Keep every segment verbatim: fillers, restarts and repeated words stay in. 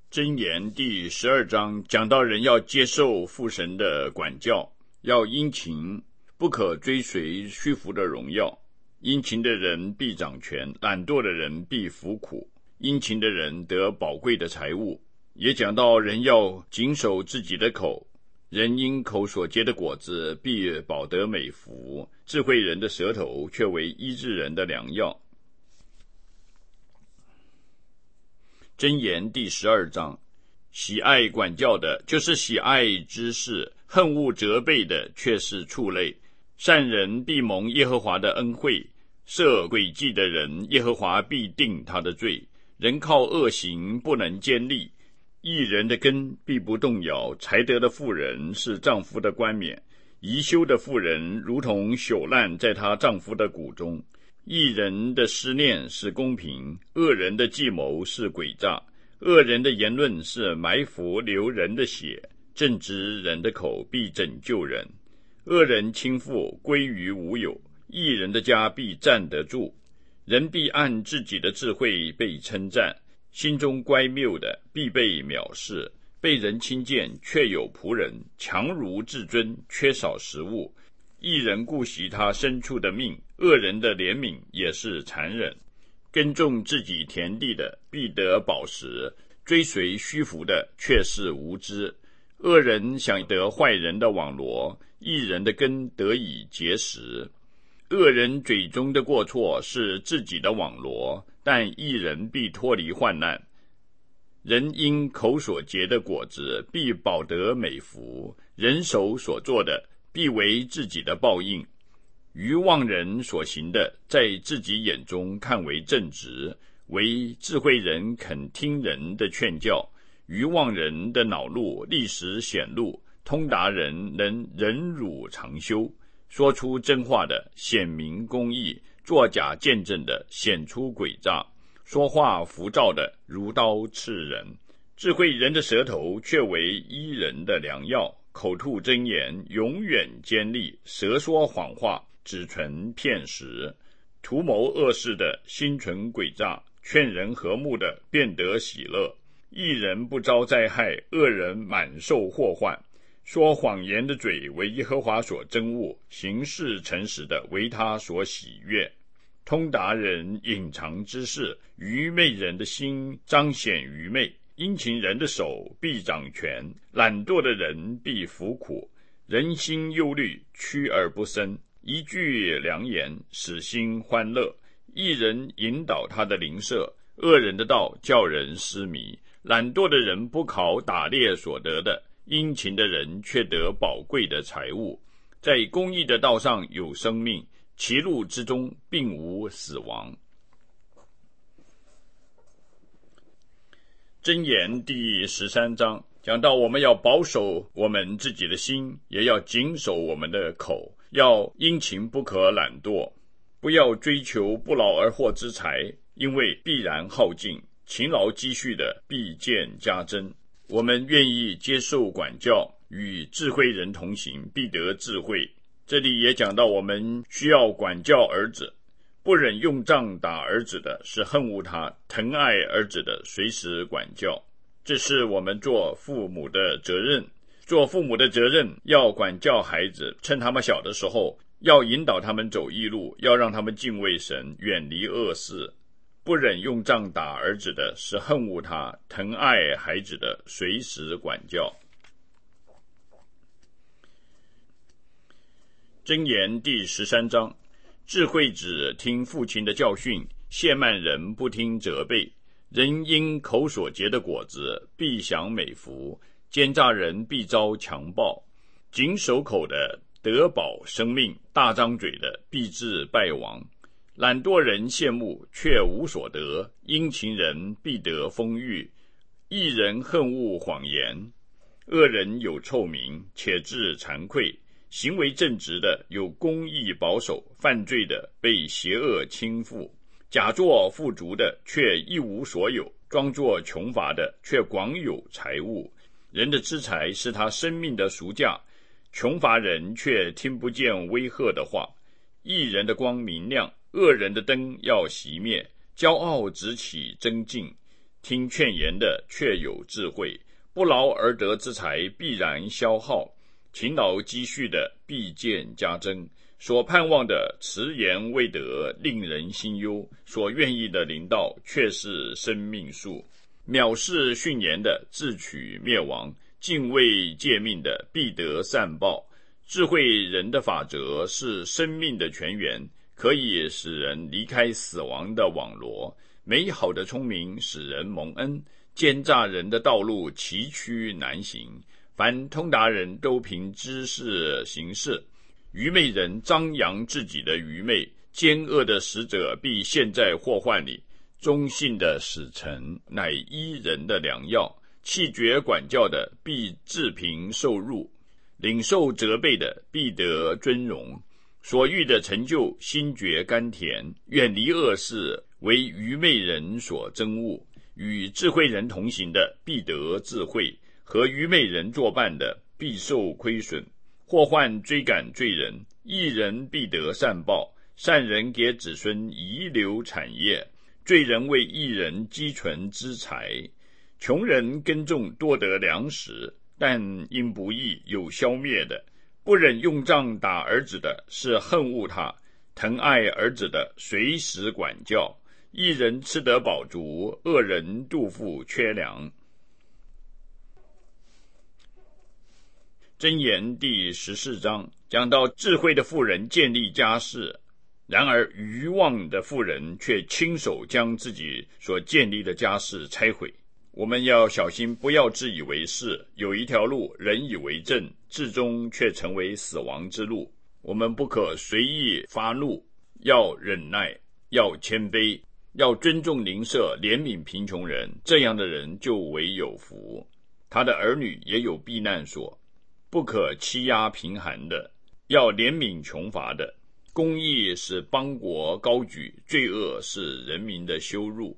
箴言第十二章讲到人要接受父神的管教，要殷勤，不可追随虚浮的荣耀。殷勤的人必掌权，懒惰的人必服苦。殷勤的人得宝贵的财物。也讲到人要谨守自己的口，人因口所结的果子必饱得美福。智慧人的舌头却为医治人的良药。箴言第十二章，喜爱管教的就是喜爱知识，恨恶责备的却是畜类。善人必蒙耶和华的恩惠，设诡计的人耶和华必定他的罪。人靠恶行不能坚立，义人的根必不动摇。才德的妇人是丈夫的冠冕，贻羞的妇人如同朽烂在她丈夫的骨中。义人的思念是公平，恶人的计谋是诡诈。恶人的言论是埋伏流人的血，正直人的口必拯救人。恶人倾覆归于无有，义人的家必站得住。人必按自己的智慧被称赞，心中乖谬的必被藐视。被人轻贱却有仆人，强如至尊缺少食物。义人顾惜他牲畜的命，恶人的怜悯也是残忍。耕种自己田地的必得饱食，追随虚浮的却是无知。恶人想得坏人的网罗，义人的根得以结实。恶人嘴中的过错是自己的网罗，但义人必脱离患难。人因口所结的果子必饱得美福，人手所做的必为自己的报应。愚妄人所行的，在自己眼中看为正直，为智慧人肯听人的劝教。愚妄人的恼怒立时显露，通达人能忍辱长修。说出真话的显明公义，作假见证的显出诡诈。说话浮躁的如刀刺人，智慧人的舌头却为医人的良药。口吐真言永远坚立，舌说谎话只存骗食。图谋恶事的心存诡诈，劝人和睦的便得喜乐。义人不遭灾害，恶人满受祸患。说谎言的嘴为耶和华所憎恶，行事诚实的为他所喜悦。通达人隐藏知识，愚昧人的心彰显愚昧。殷勤人的手必掌权，懒惰的人必服苦。人心忧虑，屈而不伸，一句良言使心欢乐。义人引导他的邻舍，恶人的道叫人失迷。懒惰的人不考打猎所得的，殷勤的人却得宝贵的财物。在公义的道上有生命，其路之中并无死亡。箴言第十三章讲到我们要保守我们自己的心，也要谨守我们的口，要殷勤不可懒惰，不要追求不劳而获之财，因为必然耗尽。勤劳积蓄的必见加增。我们愿意接受管教，与智慧人同行，必得智慧。这里也讲到我们需要管教儿子，不忍用杖打儿子的是恨恶他，疼爱儿子的随时管教。这是我们做父母的责任。做父母的责任要管教孩子，趁他们小的时候，要引导他们走义路，要让他们敬畏神，远离恶事。不忍用杖打儿子的是恨恶他，疼爱孩子的随时管教。箴言第十三章，智慧子听父亲的教训，亵慢人不听责备。人因口所结的果子必享美福，奸诈人必遭强暴。谨守口的得保生命，大张嘴的必致败亡。懒惰人羡慕却无所得，殷勤人必得丰裕。义人恨恶谎言，恶人有臭名，且致惭愧。行为正直的有公义保守，犯罪的被邪恶倾覆。假作富足的却一无所有，装作穷乏的却广有财物。人的资财是他生命的赎价，穷乏人却听不见威吓的话。义人的光明亮，恶人的灯要熄灭。骄傲直起争竞， 听劝言的却有智慧，不劳而得之财必然消耗，勤劳积蓄的必见加增。所盼望的迟延未得，令人心忧；所愿意的临到，却是生命树。藐视训言的，自取灭亡；敬畏诫命的，必得善报。智慧人的法则是生命的泉源，可以使人离开死亡的网罗。美好的聪明使人蒙恩，奸诈人的道路崎岖难行。凡通达人都凭知识行事，愚昧人张扬自己的愚昧，奸恶的使者必陷在祸患里。忠信的使臣乃医人的良药，弃绝管教的必自贫受辱，领受责备的必得尊荣。所欲的成就，心觉甘甜；远离恶事，为愚昧人所憎恶。与智慧人同行的，必得智慧；和愚昧人作伴的，必受亏损。祸患追赶罪人，义人必得善报。善人给子孙遗留产业，罪人为义人积存资财。穷人耕种多得粮食，但因不义有消灭的。不忍用杖打儿子的，是恨恶他；疼爱儿子的，随时管教。义人吃得饱足，恶人肚腹缺粮。箴言第十四章讲到智慧的妇人建立家室，然而愚妄的妇人却亲手将自己所建立的家室拆毁。我们要小心，不要自以为是，有一条路人以为正，至终却成为死亡之路。我们不可随意发怒，要忍耐，要谦卑，要尊重邻舍，怜悯贫穷人，这样的人就为有福，他的儿女也有避难所。不可欺压贫寒的，要怜悯穷乏的。公义使邦国高举，罪恶是人民的羞辱。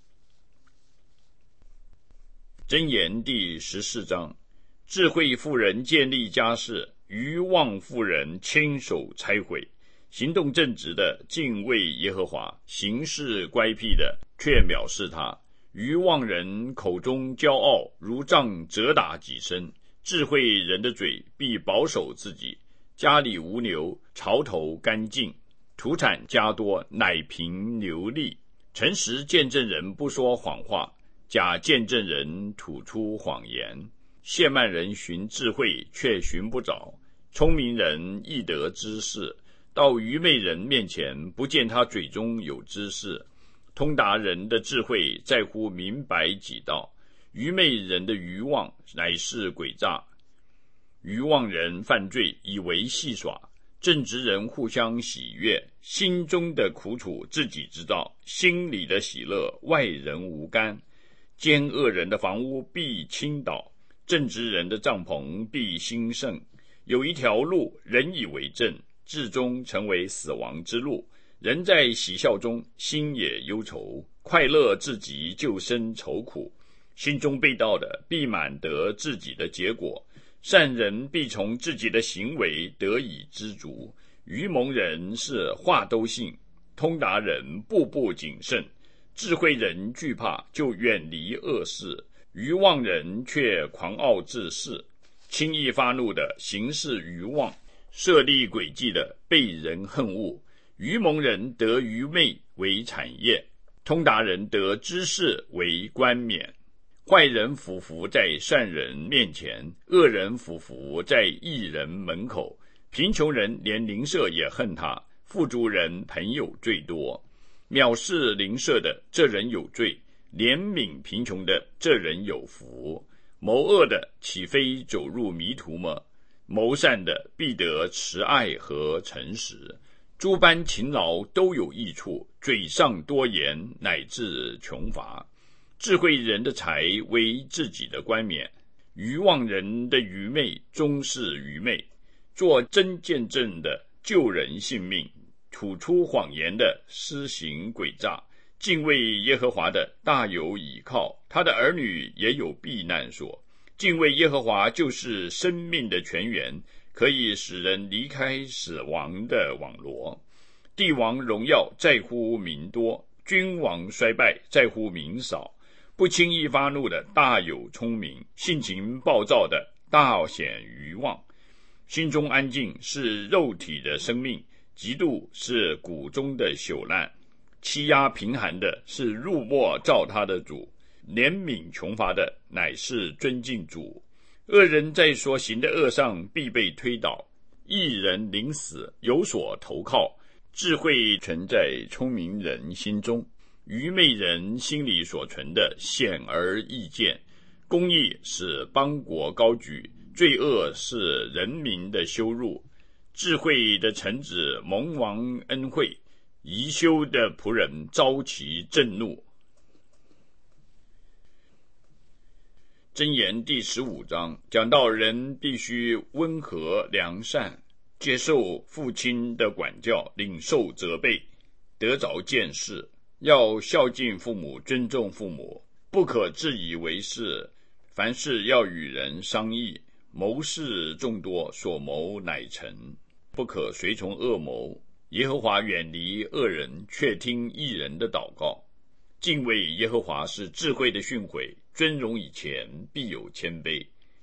箴言第十四章，智慧妇人建立家室，愚妄妇人亲手拆毁。行动正直的敬畏耶和华，行事乖僻的却藐视他。愚妄人口中骄傲，如杖责打己身。智慧人的嘴必保守自己，家里无牛，槽头干净，土产加多，奶瓶流利。诚实见证人不说谎话，假见证人吐出谎言。亵慢人寻智慧，却寻不着；聪明人易得知识，到愚昧人面前，不见他嘴中有知识。通达人的智慧在乎明白己道，愚昧人的愚妄乃是诡诈。愚妄人犯罪以为戏耍，正直人互相喜悦。心中的苦楚自己知道，心里的喜乐外人无干。奸恶人的房屋必倾倒，正直人的帐篷必兴盛。有一条路人以为正，至终成为死亡之路。人在喜笑中，心也忧愁，快乐至极就生愁苦。心中被盗的必满得自己的结果，善人必从自己的行为得以知足。愚蒙人是话都信，通达人步步谨慎。智慧人惧怕，就远离恶事；愚妄人却狂傲自恃。轻易发怒的行事愚妄，设立诡计的被人恨恶。愚蒙人得愚昧为产业，通达人得知识为冠冕。坏人俯伏在善人面前，恶人俯伏在义人门口。贫穷人连邻舍也恨他，富足人朋友最多。藐视邻舍的，这人有罪；怜悯贫穷的，这人有福。谋恶的岂非走入迷途吗？谋善的必得慈爱和诚实。诸般勤劳都有益处，嘴上多言乃至穷乏。智慧人的财为自己的冠冕，愚妄人的愚昧终是愚昧。做真见证的救人性命，吐出谎言的施行诡诈。敬畏耶和华的大有倚靠，他的儿女也有避难所。敬畏耶和华就是生命的泉源，可以使人离开死亡的网罗。帝王荣耀在乎民多，君王衰败在乎民少。 不轻易发怒的大有聪明，性情暴躁的大显愚妄。心中安静是肉体的生命，嫉妒是骨中的朽烂。欺压贫寒的是入没造他的主，怜悯穷乏的乃是尊敬主。恶人在所行的恶上必被推倒，义人临死有所投靠。智慧存在聪明人心中，愚昧人心里所存的显而易见。公义使邦国高举，罪恶是人民的羞辱。智慧的臣子蒙王恩惠，贻羞的仆人遭其震怒。箴言第十五章讲到人必须温和良善，接受父亲的管教，领受责备，得着见识，要孝敬父母，尊重父母，不可自以为是，凡事要与人商议，谋士众多，所谋乃成，不可随从恶谋。耶和华远离恶人，却听义人的祷告。敬畏耶和华是智慧的训诲，尊荣以前必有谦卑。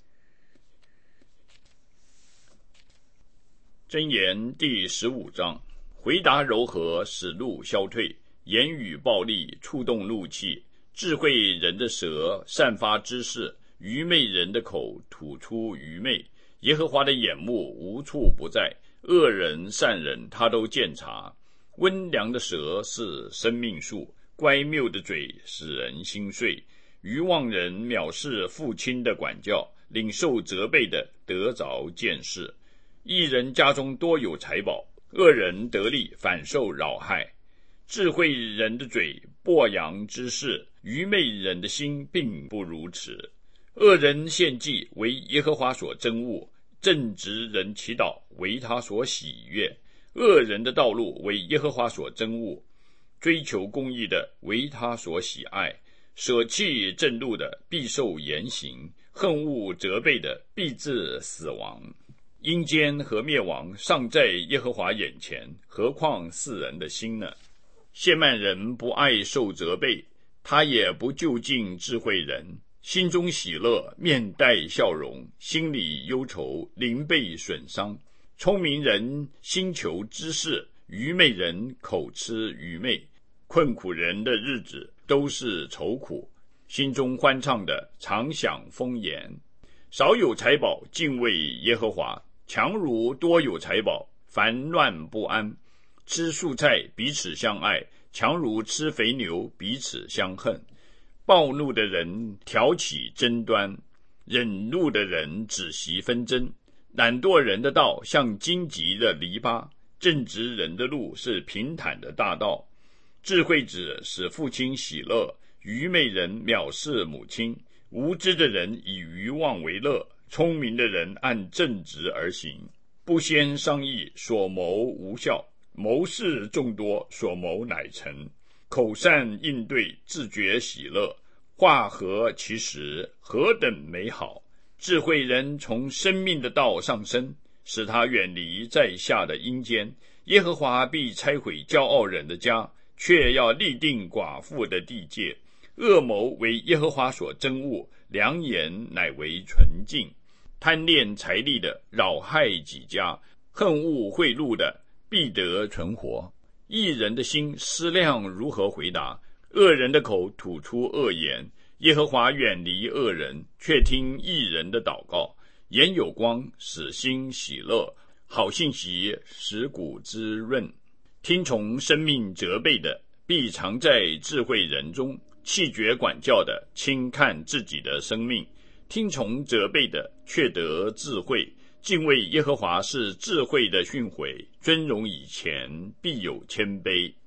箴言第十五章，回答柔和，使怒消退，言语暴力，触动怒气。智慧人的舌散发知识，愚昧人的口吐出愚昧。耶和华的眼目无处不在，恶人善人他都鉴察。温良的舌是生命树，乖谬的嘴使人心碎。愚妄人藐视父亲的管教，领受责备的得着见识。义人家中多有财宝，恶人得利反受扰害。智慧人的嘴播扬知识，愚昧人的心并不如此。恶人献祭为耶和华所憎恶，正直人祈祷为他所喜悦。恶人的道路为耶和华所憎恶，追求公义的为他所喜爱。舍弃正路的必受严刑，恨恶责备的必致死亡。阴间和灭亡尚在耶和华眼前，何况世人的心呢？亵慢人不爱受责备，他也不就近智慧人。心中喜乐，面带笑容，心里忧愁，灵被损伤。聪明人心求知识，愚昧人口吃愚昧。困苦人的日子都是愁苦，心中欢畅的常享丰筵。少有财宝，敬畏耶和华，强如多有财宝，烦乱不安。吃素菜，彼此相爱，强如吃肥牛，彼此相恨。暴怒的人挑起争端，忍怒的人止息纷争。懒惰人的道像荆棘的篱笆，正直人的路是平坦的大道。智慧子使父亲喜乐，愚昧人藐视母亲。无知的人以愚妄为乐，聪明的人按正直而行。不先商议，所谋无效；谋士众多，所谋乃成。口善应对，自觉喜乐，话合其实，何等美好！智慧人从生命的道上升，使他远离在下的阴间。耶和华必拆毁骄傲人的家，却要立定寡妇的地界。恶谋为耶和华所憎恶，良言乃为纯净。贪恋财力的扰害己家，恨恶贿赂的必得存活。义人的心思量如何回答，恶人的口吐出恶言。耶和华远离恶人，却听义人的祷告。眼有光，使心喜乐，好信息使骨滋润。听从生命责备的，必藏在智慧人中；弃绝管教的，轻看自己的生命。听从责备的，却得智慧。敬畏耶和华是智慧的训诲，尊荣以前必有谦卑。